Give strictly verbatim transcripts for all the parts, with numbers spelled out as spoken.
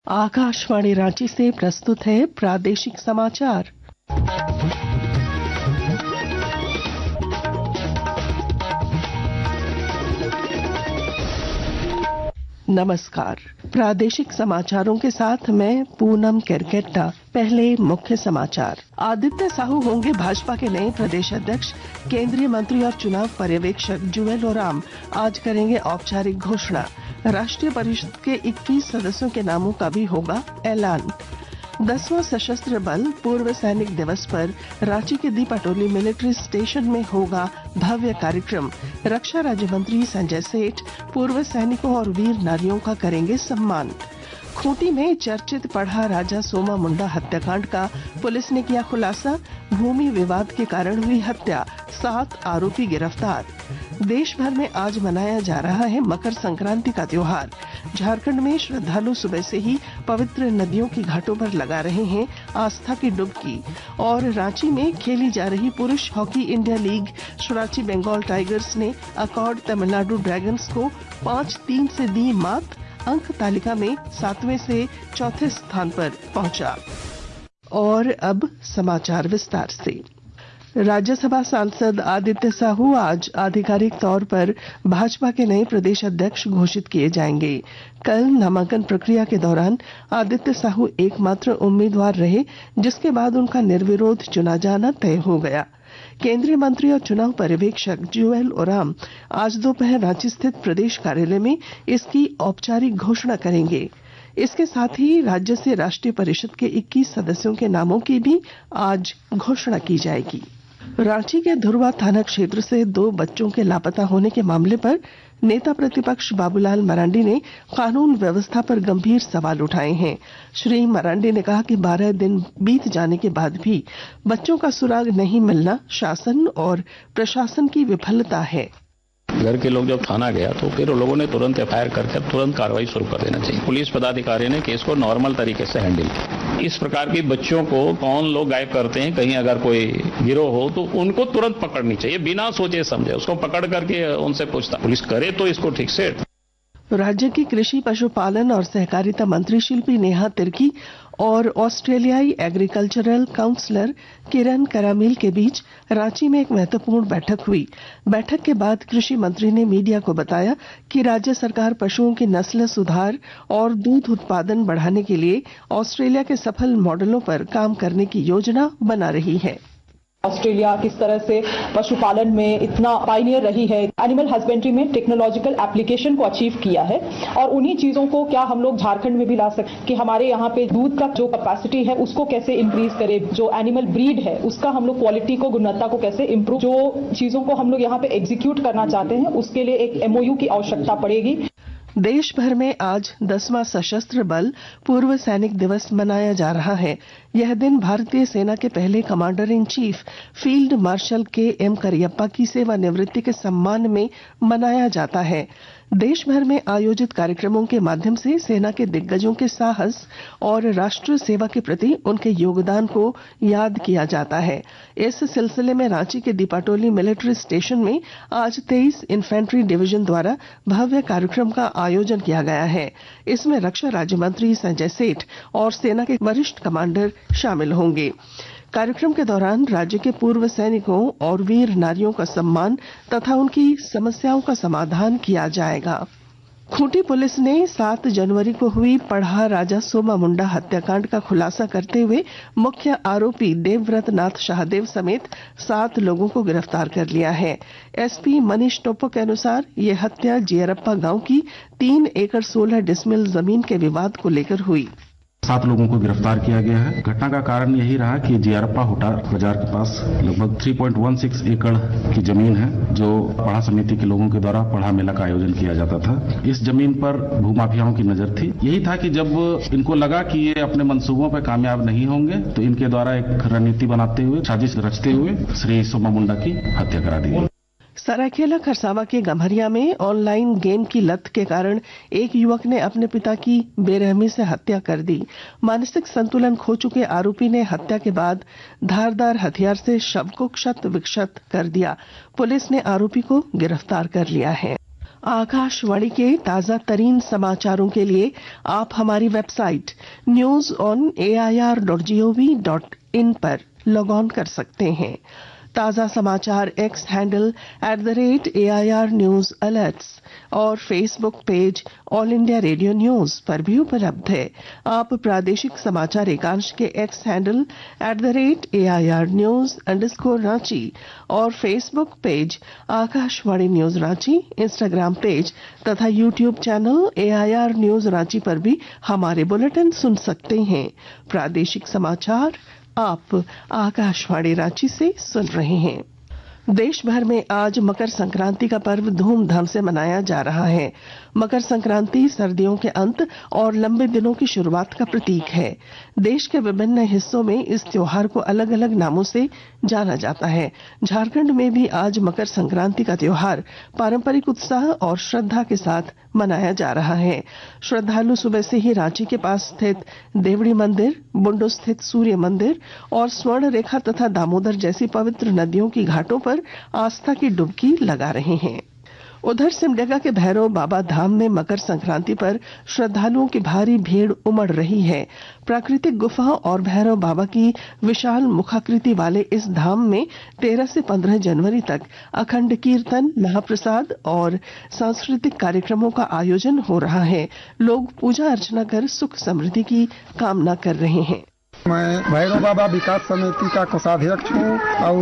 आकाशवाणी रांची से प्रस्तुत है प्रादेशिक समाचार। नमस्कार। प्रादेशिक समाचारों के साथ मैं पूनम केरकेट्टा। पहले मुख्य समाचार। आदित्य साहू होंगे भाजपा के नए प्रदेश अध्यक्ष। केंद्रीय मंत्री और चुनाव पर्यवेक्षक जुएल ओराम आज करेंगे औपचारिक घोषणा। राष्ट्रीय परिषद के इक्कीस सदस्यों के नामों का भी होगा ऐलान। दसवां सशस्त्र बल पूर्व सैनिक दिवस पर रांची के दी पटोली मिलिट्री स्टेशन में होगा भव्य कार्यक्रम। रक्षा राज्य मंत्री संजय सेठ पूर्व सैनिकों और वीर नारियों का करेंगे सम्मान। खूंटी में चर्चित पढ़ा राजा सोमा मुंडा हत्याकांड का पुलिस ने किया खुलासा। भूमि विवाद के कारण हुई हत्या, सात आरोपी गिरफ्तार। देश भर में आज मनाया जा रहा है मकर संक्रांति का त्योहार। झारखंड में श्रद्धालु सुबह से ही पवित्र नदियों की घाटों पर लगा रहे हैं आस्था की डुबकी। और रांची में खेली जा रही पुरुष hockey India league Ranchi Bengal tigers ने अकॉर्ड तमिलनाडु ड्रैगन्स को पांच तीन से दी मात। अंक तालिका में सातवें से चौथे स्थान पर पहुंचा। और अब समाचार विस्तार से। राज्यसभा सांसद आदित्य साहू आज आधिकारिक तौर पर भाजपा के नए प्रदेश अध्यक्ष घोषित किए जाएंगे। कल नामांकन प्रक्रिया के दौरान आदित्य साहू एकमात्र उम्मीदवार रहे, जिसके बाद उनका निर्विरोध चुना जाना तय हो गया। केंद्रीय मंत्री और चुनाव पर्यवेक्षक जुएल ओराम आज दोपहर रांची स्थित प्रदेश कार्यालय में इसकी औपचारिक घोषणा करेंगे। इसके साथ ही राज्य से राष्ट्रीय परिषद के इक्कीस सदस्यों के नामों की भी आज घोषणा की जाएगी। रांची के धुरवा थाना क्षेत्र से दो बच्चों के लापता होने के मामले पर नेता प्रतिपक्ष बाबूलाल मरांडी ने कानून व्यवस्था पर गंभीर सवाल उठाए हैं। श्री मरांडी ने कहा कि बारह दिन बीत जाने के बाद भी बच्चों का सुराग नहीं मिलना शासन और प्रशासन की विफलता है। घर के लोग जब थाना गया तो फिर लोगों ने तुरंत एफ आई आर करके तुरंत कार्रवाई शुरू कर देना चाहिए। पुलिस पदाधिकारी ने केस को नॉर्मल तरीके से हैंडल किया। इस प्रकार के बच्चों को कौन लोग गायब करते हैं, कहीं अगर कोई गिरोह हो तो उनको तुरंत पकड़नी चाहिए, बिना सोचे समझे उसको पकड़ करके उनसे पूछता पुलिस करे तो इसको ठीक से। राज्य की कृषि पशुपालन और सहकारिता मंत्री शिल्पी नेहा तिर्की और ऑस्ट्रेलियाई एग्रीकल्चरल काउंसलर किरण करामील के बीच रांची में एक महत्वपूर्ण बैठक हुई। बैठक के बाद कृषि मंत्री ने मीडिया को बताया कि राज्य सरकार पशुओं की नस्ल सुधार और दूध उत्पादन बढ़ाने के लिए ऑस्ट्रेलिया के सफल मॉडलों पर काम करने की योजना बना रही है। ऑस्ट्रेलिया किस तरह से पशुपालन में इतना पायनियर रही है, एनिमल हस्बेंड्री में टेक्नोलॉजिकल एप्लीकेशन को अचीव किया है, और उन्हीं चीजों को क्या हम लोग झारखंड में भी ला सकते कि हमारे यहाँ पे दूध का जो कैपेसिटी है उसको कैसे इंक्रीज करे, जो एनिमल ब्रीड है उसका हम लोग क्वालिटी को गुणवत्ता को कैसे इंप्रूव, जो चीजों को हम लोग यहाँ पे एग्जीक्यूट करना चाहते हैं उसके लिए एक एमओयू की आवश्यकता पड़ेगी। देश भर में आज दसवां सशस्त्र बल पूर्व सैनिक दिवस मनाया जा रहा है। यह दिन भारतीय सेना के पहले commander in chief field marshal K M Cariappa की सेवानिवृत्ति के सम्मान में मनाया जाता है। देश भर में आयोजित कार्यक्रमों के माध्यम से सेना के दिग्गजों के साहस और राष्ट्र सेवा के प्रति उनके योगदान को याद किया जाता है। इस सिलसिले में रांची के दीपाटोली मिलिट्री स्टेशन में आज तेईस इन्फेंट्री डिवीजन द्वारा भव्य कार्यक्रम का आयोजन किया गया है। इसमें रक्षा राज्य मंत्री संजय सेठ और सेना के वरिष्ठ कमांडर शामिल होंगे। कार्यक्रम के दौरान राज्य के पूर्व सैनिकों और वीर नारियों का सम्मान तथा उनकी समस्याओं का समाधान किया जाएगा। खूंटी पुलिस ने सात जनवरी को हुई पढ़ा राजा सोमा मुंडा हत्याकांड का खुलासा करते हुए मुख्य आरोपी देवव्रत नाथ शाहदेव समेत सात लोगों को गिरफ्तार कर लिया है। एसपी मनीष टोप्पो के अनुसार ये हत्या जियरप्पा गांव की तीन एकड़ सोलह डिसमिल जमीन के विवाद को लेकर हुई। सात लोगों को गिरफ्तार किया गया है। घटना का कारण यही रहा कि जियरप्पा हुटा बाजार के पास लगभग तीन पॉइंट एक छह एकड़ की जमीन है, जो पढ़ा समिति के लोगों के द्वारा पढ़ा मेला का आयोजन किया जाता था। इस जमीन पर भूमाफियाओं की नजर थी। यही था कि जब इनको लगा कि ये अपने मंसूबों पर कामयाब नहीं होंगे तो इनके द्वारा एक रणनीति बनाते हुए, साजिश रचते हुए श्री सोमा मुंडा की हत्या करा दी। सरायकेला खरसावा के गम्हरिया में ऑनलाइन गेम की लत के कारण एक युवक ने अपने पिता की बेरहमी से हत्या कर दी। मानसिक संतुलन खो चुके आरोपी ने हत्या के बाद धारदार हथियार से शव को क्षत विक्षत कर दिया। पुलिस ने आरोपी को गिरफ्तार कर लिया है। आकाशवाणी के ताजा तरीन समाचारों के लिए आप हमारी website news on A I R dot G O V dot in पर लॉग ऑन कर सकते हैं। ताजा समाचार X handle at the rate A I R news alerts और Facebook page all India radio news पर भी उपलब्ध है। आप प्रादेशिक समाचार एकांश के X handle at the rate A I R news underscore Ranchi और Facebook page Akashvani news Ranchi, Instagram page तथा YouTube channel A I R news Ranchi पर भी हमारे बुलेटिन सुन सकते हैं। प्रादेशिक समाचार आप आकाशवाणी रांची से सुन रहे हैं। देश भर में आज मकर संक्रांति का पर्व धूमधाम से मनाया जा रहा है। मकर संक्रांति सर्दियों के अंत और लंबे दिनों की शुरुआत का प्रतीक है। देश के विभिन्न हिस्सों में इस त्योहार को अलग अलग नामों से जाना जाता है। झारखंड में भी आज मकर संक्रांति का त्योहार पारंपरिक उत्साह और श्रद्धा के साथ मनाया जा रहा है। श्रद्धालु सुबह से ही रांची के पास स्थित देवड़ी मंदिर, बुंडू स्थित सूर्य मंदिर और स्वर्ण रेखा तथा दामोदर जैसी पवित्र नदियों की घाटों पर आस्था की डुबकी लगा रहे हैं। उधर सिमडेगा के भैरव बाबा धाम में मकर संक्रांति पर श्रद्धालुओं की भारी भीड़ उमड़ रही है। प्राकृतिक गुफा और भैरव बाबा की विशाल मुखाकृति वाले इस धाम में तेरह से पंद्रह जनवरी तक अखंड कीर्तन, महाप्रसाद और सांस्कृतिक कार्यक्रमों का आयोजन हो रहा है। लोग पूजा अर्चना कर सुख समृद्धि की कामना कर रहे हैं। मैं भैरव बाबा विकास समिति का कोषाध्यक्ष हूँ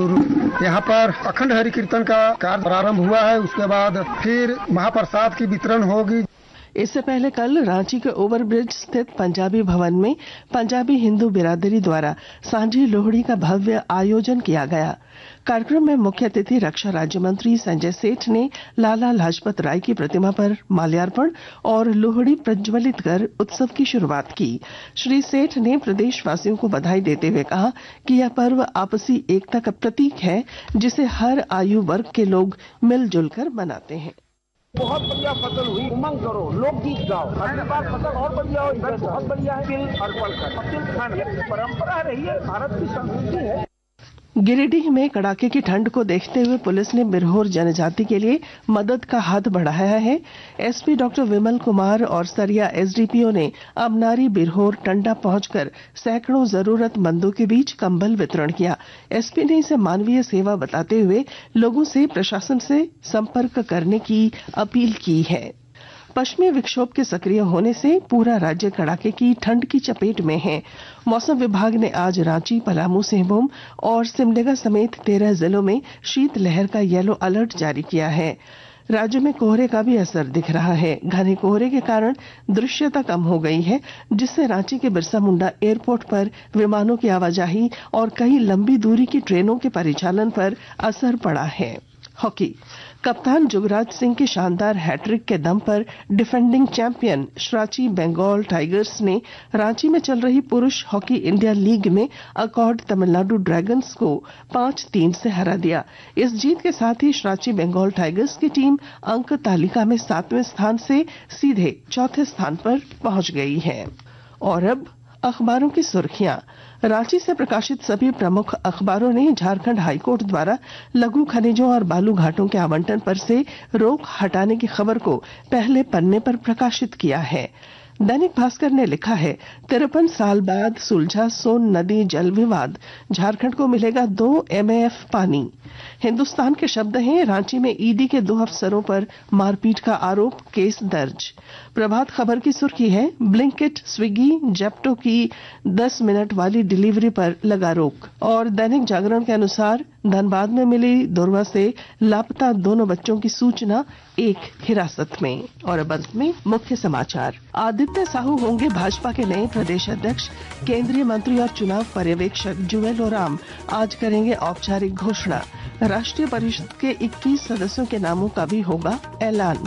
और यहाँ पर अखंड हरि कीर्तन का कार्य प्रारंभ हुआ है। उसके बाद फिर महाप्रसाद की वितरण होगी। इससे पहले कल रांची के ओवरब्रिज स्थित पंजाबी भवन में पंजाबी हिंदू बिरादरी द्वारा सांझी लोहड़ी का भव्य आयोजन किया गया। कार्यक्रम में मुख्य अतिथि रक्षा राज्य मंत्री संजय सेठ ने लाला लाजपत राय की प्रतिमा पर माल्यार्पण और लोहड़ी प्रज्वलित कर उत्सव की शुरुआत की। श्री सेठ ने प्रदेशवासियों को बधाई देते हुए कहा कि यह पर्व आपसी एकता का प्रतीक है, जिसे हर आयु वर्ग के लोग मिलजुल कर मनाते हैं। बहुत बढ़िया फसल हुई, उमंग करो, लोकगीत गाओ, अगली बार फसल और बढ़िया हो, इधर बहुत बढ़िया है। तिल अर्पण कर, तिल खाना परंपरा रही है, भारत की संस्कृति है। गिरिडीह में कड़ाके की ठंड को देखते हुए पुलिस ने बिरहोर जनजाति के लिए मदद का हाथ बढ़ाया है। एसपी डॉक्टर विमल कुमार और सरिया एसडीपीओ ने अमनारी, बिरहोर, टंडा पहुंचकर सैकड़ों जरूरतमंदों के बीच कंबल वितरण किया। एसपी ने इसे मानवीय सेवा बताते हुए लोगों से प्रशासन से संपर्क करने की अपील की है। पश्चिमी विक्षोभ के सक्रिय होने से पूरा राज्य कड़ाके की ठंड की चपेट में है। मौसम विभाग ने आज रांची, पलामू, सिंहभूम और सिमडेगा समेत तेरह जिलों में शीतलहर का येलो अलर्ट जारी किया है। राज्य में कोहरे का भी असर दिख रहा है। घने कोहरे के कारण दृश्यता कम हो गई है, जिससे रांची के बिरसा मुंडा एयरपोर्ट पर विमानों की आवाजाही और कई लंबी दूरी की ट्रेनों के परिचालन पर असर पड़ा है। हॉकी कप्तान जुगराज सिंह के शानदार हैट्रिक के दम पर defending champion Ranchi Bengal tigers ने रांची में चल रही पुरुष हॉकी इंडिया लीग में अकॉर्ड तमिलनाडु ड्रैगन्स को पांच तीन से हरा दिया। इस जीत के साथ ही रांची बंगाल टाइगर्स की टीम अंक तालिका में सातवें स्थान से सीधे चौथे स्थान पर पहुंच गई है। और अब अखबारों की सुर्खियां। रांची से प्रकाशित सभी प्रमुख अखबारों ने झारखंड हाईकोर्ट द्वारा लघु खनिजों और बालू घाटों के आवंटन पर से रोक हटाने की खबर को पहले पन्ने पर प्रकाशित किया है। दैनिक भास्कर ने लिखा है, तिरपन साल बाद सुलझा सोन नदी जल विवाद, झारखंड को मिलेगा दो एमएएफ पानी। हिंदुस्तान के शब्द हैं, रांची में ईडी के दो अफसरों पर मारपीट का आरोप, केस दर्ज। प्रभात खबर की सुर्खी है, ब्लिंकिट, स्विगी, जेप्टो की दस मिनट वाली डिलीवरी पर लगा रोक। और दैनिक जागरण के अनुसार धनबाद में मिली दुर्वा से लापता दोनों बच्चों की सूचना, एक हिरासत में। और अब अंत में मुख्य समाचार। आदित्य साहू होंगे भाजपा के नए प्रदेश अध्यक्ष। केंद्रीय मंत्री और चुनाव पर्यवेक्षक जुएल ओराम आज करेंगे औपचारिक घोषणा। राष्ट्रीय परिषद के इक्कीस सदस्यों के नामों का भी होगा ऐलान।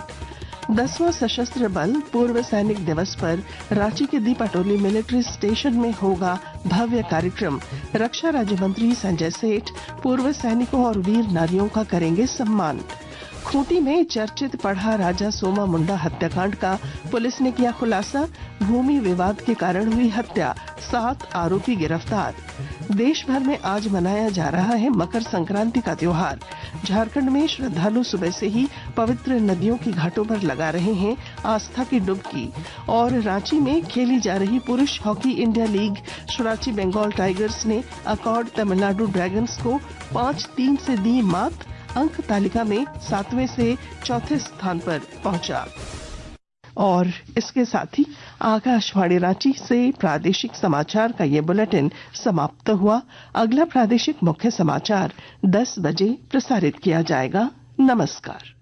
दसवां सशस्त्र बल पूर्व सैनिक दिवस पर रांची के दीपाटोली मिलिट्री स्टेशन में होगा भव्य कार्यक्रम। रक्षा राज्य मंत्री संजय सेठ पूर्व सैनिकों और वीर नारियों का करेंगे सम्मान। खूंटी में चर्चित पढ़ा राजा सोमा मुंडा हत्याकांड का पुलिस ने किया खुलासा। भूमि विवाद के कारण हुई हत्या, सात आरोपी गिरफ्तार। देश भर में आज मनाया जा रहा है मकर संक्रांति का त्योहार। झारखंड में श्रद्धालु सुबह से ही पवित्र नदियों की घाटों पर लगा रहे हैं आस्था की डुबकी। और रांची में खेली जा रही पुरुष hockey India league Ranchi Bengal tigers ने अकॉर्ड तमिलनाडु ड्रैगन्स को पांच तीन से दी मात। अंक तालिका में सातवें से चौथे स्थान पर पहुंचा। और इसके साथ ही आकाशवाणी रांची से प्रादेशिक समाचार का ये बुलेटिन समाप्त हुआ। अगला प्रादेशिक मुख्य समाचार दस बजे प्रसारित किया जाएगा। नमस्कार।